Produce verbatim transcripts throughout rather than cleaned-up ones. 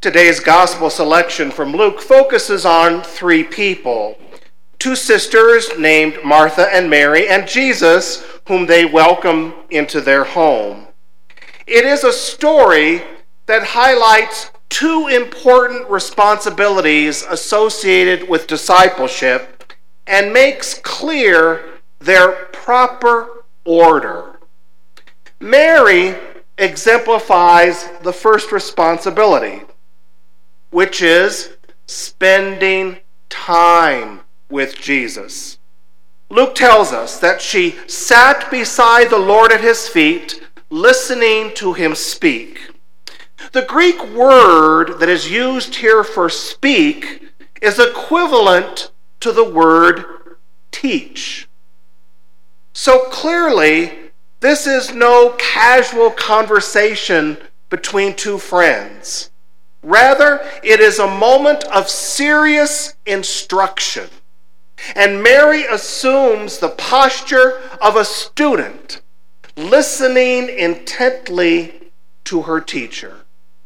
Today's gospel selection from Luke focuses on three people: two sisters named Martha and Mary, and Jesus, whom they welcome into their home. It is a story that highlights two important responsibilities associated with discipleship and makes clear their proper order. Mary exemplifies the first responsibility, which is spending time with Jesus. Luke tells us that she sat beside the Lord at his feet, listening to him speak. The Greek word that is used here for speak is equivalent to the word teach. So clearly, this is no casual conversation between two friends. Rather, it is a moment of serious instruction. And Mary assumes the posture of a student, listening intently to her teacher.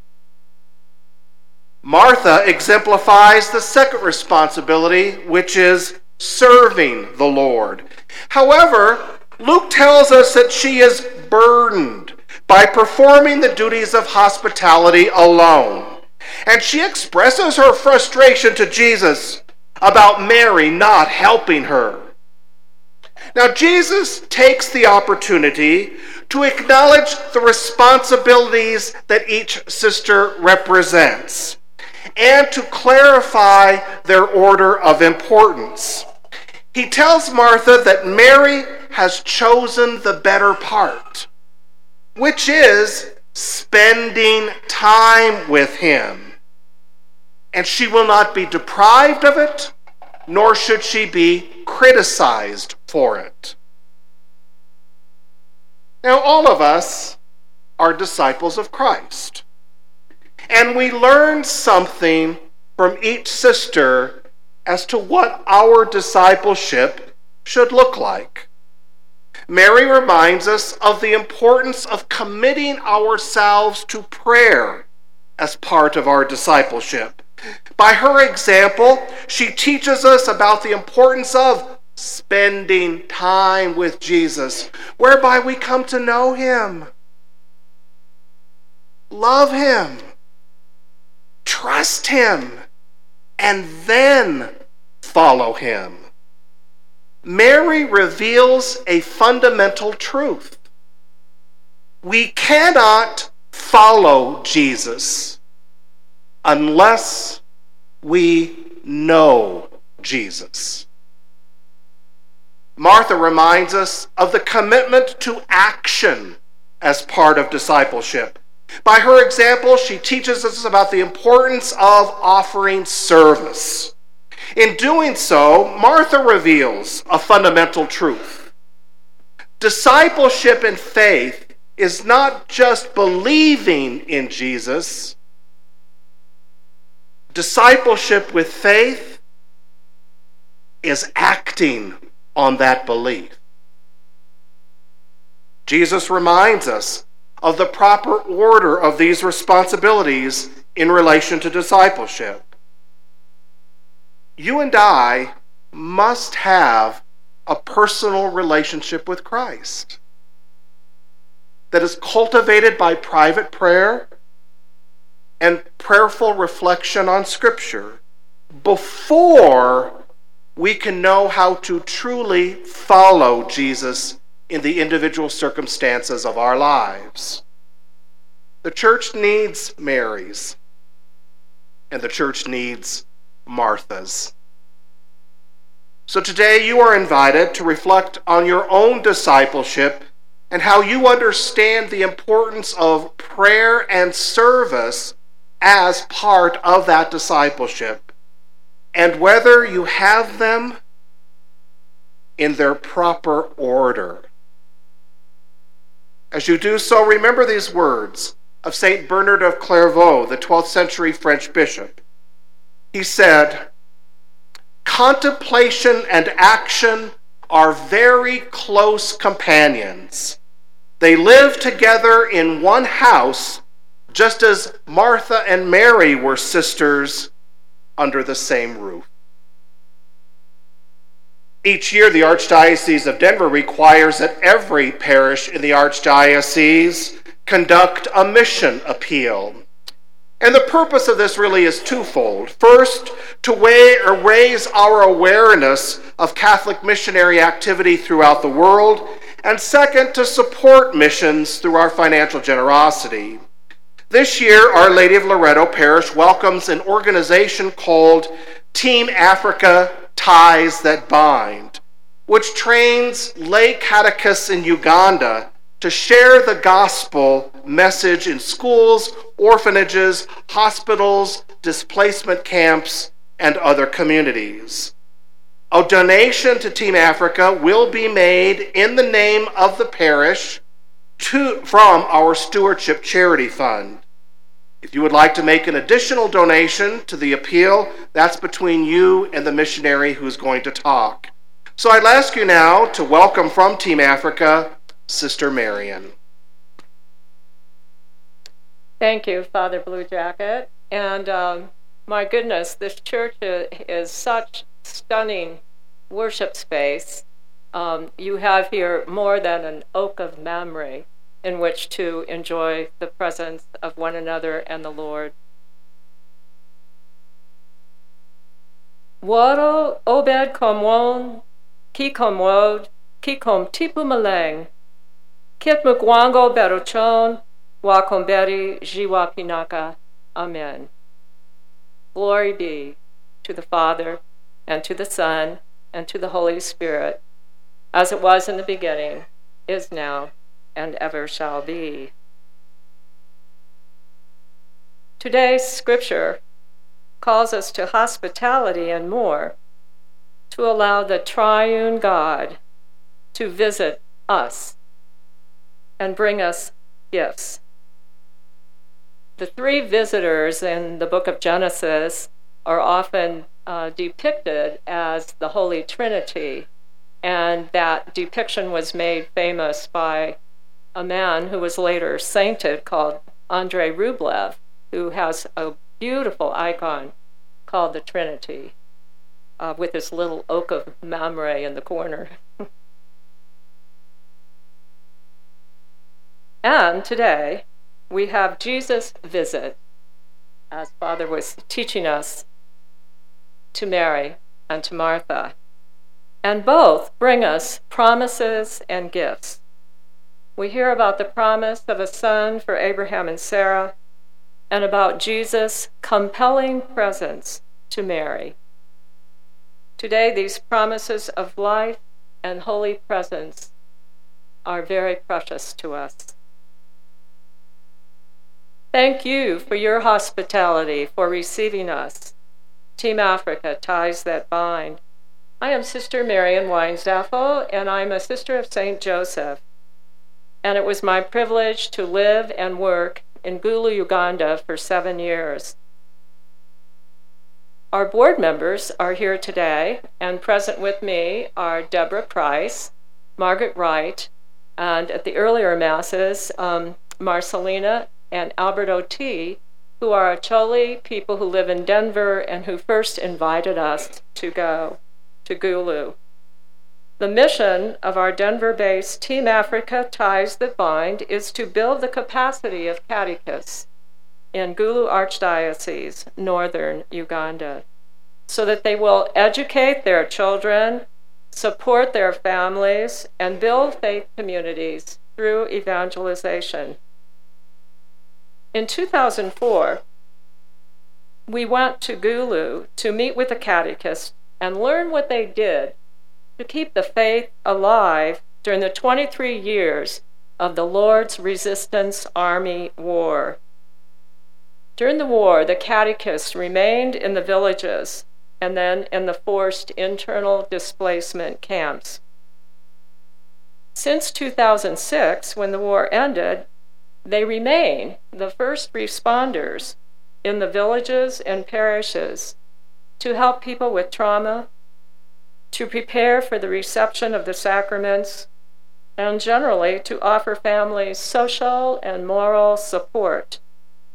Martha exemplifies the second responsibility, which is serving the Lord. However, Luke tells us that she is burdened by performing the duties of hospitality alone. And she expresses her frustration to Jesus about Mary not helping her. Now, Jesus takes the opportunity to acknowledge the responsibilities that each sister represents and to clarify their order of importance. He tells Martha that Mary has chosen the better part, which is spending time with him. And she will not be deprived of it, nor should she be criticized for it. Now, all of us are disciples of Christ, and we learn something from each sister as to what our discipleship should look like. Mary reminds us of the importance of committing ourselves to prayer as part of our discipleship. By her example, she teaches us about the importance of spending time with Jesus, whereby we come to know him, love him, trust him, and then follow him. Mary reveals a fundamental truth. We cannot follow Jesus unless we know Jesus. Martha reminds us of the commitment to action as part of discipleship. By her example, she teaches us about the importance of offering service. In doing so, Martha reveals a fundamental truth. Discipleship in faith is not just believing in Jesus. Discipleship with faith is acting on that belief. Jesus reminds us of the proper order of these responsibilities in relation to discipleship. You and I must have a personal relationship with Christ that is cultivated by private prayer and prayerful reflection on Scripture before we can know how to truly follow Jesus in the individual circumstances of our lives. The church needs Marys, and the church needs Marthas. So today you are invited to reflect on your own discipleship and how you understand the importance of prayer and service as part of that discipleship, and whether you have them in their proper order. As you do so, remember these words of Saint Bernard of Clairvaux, the twelfth century French bishop. He said, "Contemplation and action are very close companions. They live together in one house just as Martha and Mary were sisters under the same roof. Each year, the Archdiocese of Denver requires that every parish in the Archdiocese conduct a mission appeal. And the purpose of this really is twofold. First, to weigh or raise our awareness of Catholic missionary activity throughout the world, and second, to support missions through our financial generosity. This year, Our Lady of Loreto Parish welcomes an organization called Team Africa Ties That Bind, which trains lay catechists in Uganda to share the gospel message in schools, orphanages, hospitals, displacement camps, and other communities. A donation to Team Africa will be made in the name of the parish to, from our Stewardship Charity Fund. If you would like to make an additional donation to the appeal, that's between you and the missionary who's going to talk. So I'd ask you now to welcome from Team Africa, Sister Marion. Thank you, Father Blue Jacket. And um, my goodness, this church is such stunning worship space. Um, you have here more than an oak of Mamre in which to enjoy the presence of one another and the Lord. Waro obed komwon, ki komwod, ki kom tipu maleng, kit mugwango berochon, wa komberi jiwa pinaka. Amen. Glory be to the Father, and to the Son, and to the Holy Spirit, as it was in the beginning, is now, and ever shall be. Today's scripture calls us to hospitality and more, to allow the triune God to visit us and bring us gifts. The three visitors in the book of Genesis are often uh, depicted as the Holy Trinity, and that depiction was made famous by a man who was later sainted called Andrei Rublev, who has a beautiful icon called the Trinity, uh, with this little oak of Mamre in the corner. And today, we have Jesus' visit, as Father was teaching us, to Mary and to Martha. And both bring us promises and gifts. We hear about the promise of a son for Abraham and Sarah, and about Jesus' compelling presence to Mary. Today, these promises of life and holy presence are very precious to us. Thank you for your hospitality, for receiving us. Team Africa, Ties That Bind. I am Sister Marion Weinzaffel, and I'm a sister of Saint Joseph. And it was my privilege to live and work in Gulu, Uganda for seven years. Our board members are here today, and present with me are Deborah Price, Margaret Wright, and at the earlier masses, um, Marcelina and Alberto T., who are Acholi people who live in Denver and who first invited us to go to Gulu. The mission of our Denver-based Team Africa Ties That Bind is to build the capacity of catechists in Gulu Archdiocese, northern Uganda, so that they will educate their children, support their families, and build faith communities through evangelization. In two thousand four, we went to Gulu to meet with the catechists and learn what they did to keep the faith alive during the twenty-three years of the Lord's Resistance Army War. During the war, the catechists remained in the villages and then in the forced internal displacement camps. Since two thousand six, when the war ended, they remain the first responders in the villages and parishes to help people with trauma, to prepare for the reception of the sacraments, and generally to offer families social and moral support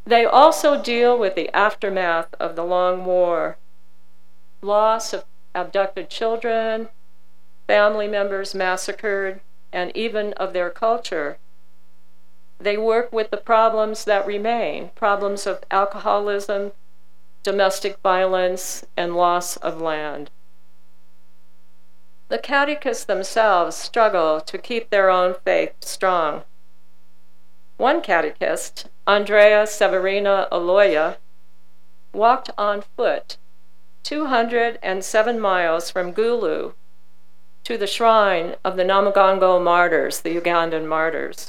They also deal with the aftermath of the long war, loss of abducted children, family members massacred, and even of their culture. They work with the problems that remain, problems of alcoholism, domestic violence, and loss of land. The catechists themselves struggle to keep their own faith strong. One catechist, Andrea Severina Aloya, walked on foot two hundred seven miles from Gulu to the shrine of the Namagongo martyrs, the Ugandan martyrs.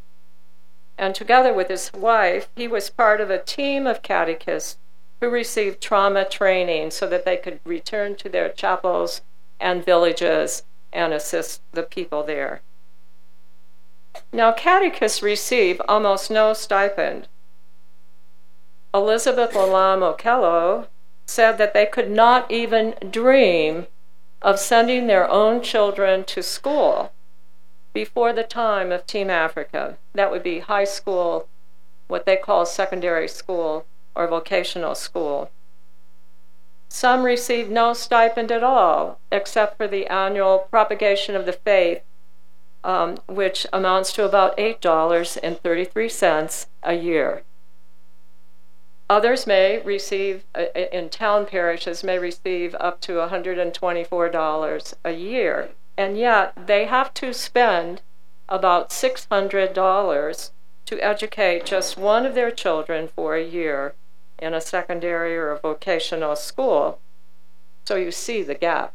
And together with his wife, he was part of a team of catechists who received trauma training so that they could return to their chapels and villages and assist the people there. Now, catechists receive almost no stipend. Elizabeth Olam Okello said that they could not even dream of sending their own children to school before the time of Team Africa. That would be high school, what they call secondary school or vocational school. Some receive no stipend at all, except for the annual propagation of the faith, um, which amounts to about eight dollars and thirty-three cents a year. Others may receive, uh, in town parishes, may receive up to one hundred twenty-four dollars a year, and yet they have to spend about six hundred dollars to educate just one of their children for a year in a secondary or a vocational school. So you see the gap.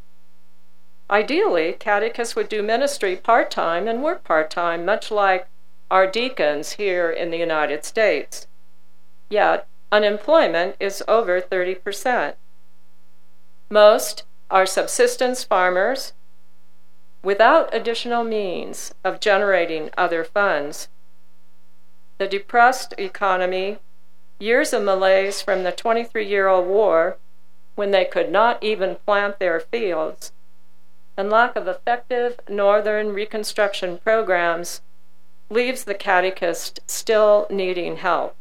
Ideally, catechists would do ministry part-time and work part-time, much like our deacons here in the United States. Yet, unemployment is over thirty percent. Most are subsistence farmers without additional means of generating other funds. The depressed economy, years of malaise from the twenty-three-year-old war, when they could not even plant their fields, and lack of effective northern reconstruction programs leaves the catechist still needing help.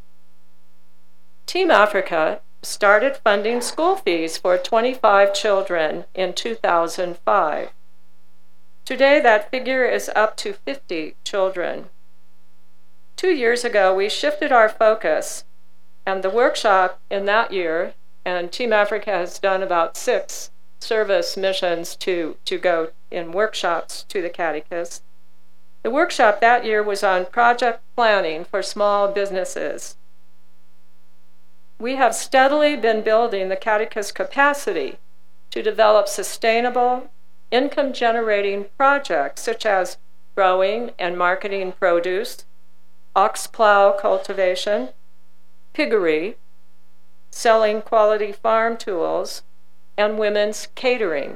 Team Africa started funding school fees for twenty-five children in two thousand five. Today, that figure is up to fifty children. Two years ago, we shifted our focus, and the workshop in that year, and Team Africa has done about six service missions to, to go in workshops to the catechists. The workshop that year was on project planning for small businesses. We have steadily been building the catechist capacity to develop sustainable, income-generating projects such as growing and marketing produce, ox plow cultivation, piggery, selling quality farm tools, and women's catering.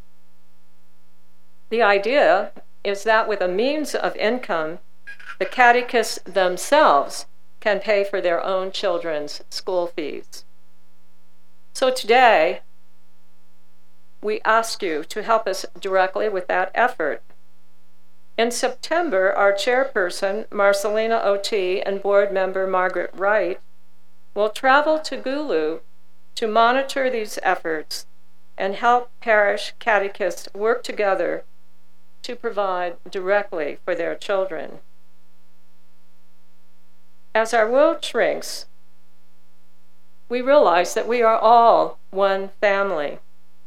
The idea is that with a means of income, the catechists themselves can pay for their own children's school fees. So today, we ask you to help us directly with that effort. In September, our chairperson, Marcelina Oti, and board member Margaret Wright will travel to Gulu to monitor these efforts and help parish catechists work together to provide directly for their children. As our world shrinks, we realize that we are all one family.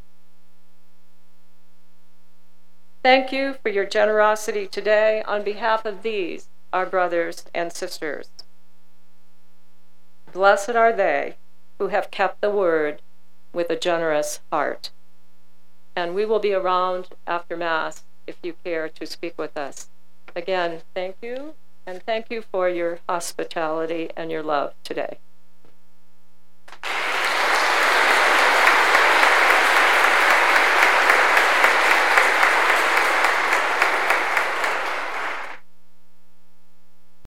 Thank you for your generosity today on behalf of these, our brothers and sisters. Blessed are they who have kept the word with a generous heart. And we will be around after Mass if you care to speak with us. Again, thank you, and thank you for your hospitality and your love today.